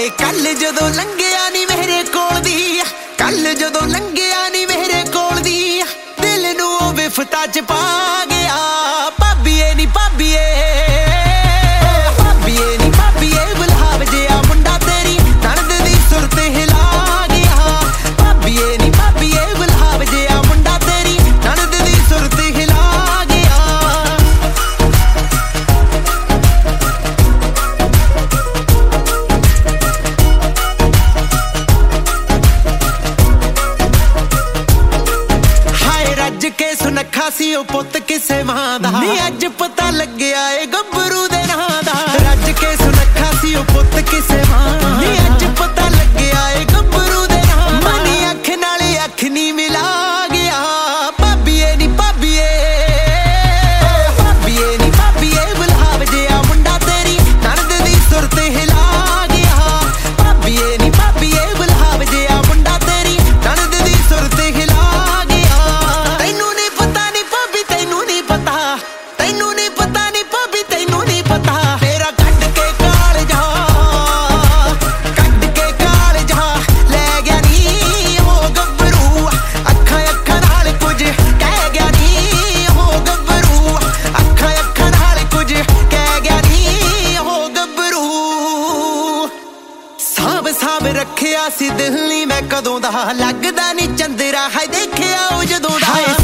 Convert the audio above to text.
ਹਾਏ ਕੱਲ ਜਦੋਂ ਲੰਘਿਆ ਨੀ ਮੇਰੇ ਕੋਲ ਦੀ, ਕੱਲ ਜਦੋਂ ਲੰਘਿਆ ਨੀ ਮੇਰੇ ਕੋਲ ਦੀ, ਦਿਲ ਨੂੰ ਉਹ ਵਿਫਤਾ ਚ ਪਾ ਗਿਆ। ਭਾਬੀਏ ਨੀ ਭਾਬੀਏ, ਭਾਬੀਏ ਨੀ ਭਾਬੀਏ, ਗੁਲਾਬ ਜਿਹਾ ਮੁੰਡਾ ਤੇਰੀ ਨਣਦ ਦੀ ਸੁਰਤ ਹਿਲਾ ਗਿਆ। ਭਾਬੀਏ ਨੀ ਭਾਬੀਏ, ਗੁਲਾਬ ਜਿਹਾ ਮੁੰਡਾ ਤੇਰੀ ਨਣਦ ਦੀ ਸੁਰਤ ਹਿਲਾ ਗਿਆ। ਹਾਏ ਰੱਜ ਕੇ ਸੁਨੱਖਾ ਸੀ ਉਹ ਪੁੱਤ ਕਿਸੇ ਮਾਂ ਦਾ, ਨੀ ਅੱਜ ਪਤਾ ਲੱਗਿਆ ਏ ਗੱਭਰੂ ਦੇ ਨਾਂ ਦਾ। ਰੱਜ ਕੇ ਸੁਨੱਖਾ ਸੀ ਉਹ ਪੁੱਤ ਕਿਸੇ ਮਾਂ ਦਾ, ਨੀ ਅੱਜ ਪਤਾ ਲੱਗਿਆ ਏ ਗੱਭਰੂ ਦੇ ਨਾਂ ਦਾ। ਮਨੀ ਅੱਖ ਨਾਲੇ ਅੱਖ ਨੀ ਮਿਲਾ ਗਿਆ। ਭਾਬੀਏ ਨੀ ਭਾਬੀਏ, ਭਾਬੀਏ ਨੀ ਭਾਬੀਏ, ਗੁਲਾਬ ਜਿਹਾ ਮੁੰਡਾ ਤੇਰੀ ਨਣਦ ਦੀ ਸੁਰਤ ਹਿਲਾ ਗਿਆ। ਭਾਬੀਏ ਨੀ ਭਾਬੀਏ, ਗੁਲਾਬ ਜਿਹਾ ਮੁੰਡਾ ਤੇਰੀ ਨਣਦ ਦੀ ਸੁਰਤ ਹਿਲਾ ਗਿਆ। ਤੈਨੂੰ ਨੀ ਪਤਾ ਨੀ ਭਾਬੀ, ਤੈਨੂੰ ਨੀ ਪਤਾ, ਤੈਨੂੰ ਨੀ ਪਤਾ ਨੀ ਭਾਬੀ, ਤੈਨੂੰ ਨੀ ਪਤਾ। ਤੇਰਾ ਕੱਢ ਕੇ ਕਾਲਜਾ, ਕੱਢ ਕੇ ਕਾਲਜਾ ਲੈ ਗਿਆ ਨੀ ਉਹ ਗੱਭਰੂ। ਅੱਖਾਂ ਅੱਖਾਂ ਨਾਲ ਕੁਝ ਕਹਿ ਗਿਆ ਨੀ ਉਹ ਗੱਭਰੂ। ਅੱਖਾਂ ਅੱਖਾਂ ਨਾਲ ਕੁਝ ਕਹਿ ਗਿਆ ਨੀ ਉਹ ਗੱਭਰੂ। ਸਾਂਭ ਸਾਂਭ ਰੱਖਿਆ ਸੀ ਦਿਲ ਨੀ ਮੈਂ ਕਦੋਂ ਦਾ, ਲੱਗਦਾ ਨੀ ਚੰਦਰਾ ਹੈ ਦੇਖਿਆ ਉਹ ਜਦੋਂ ਦਾ।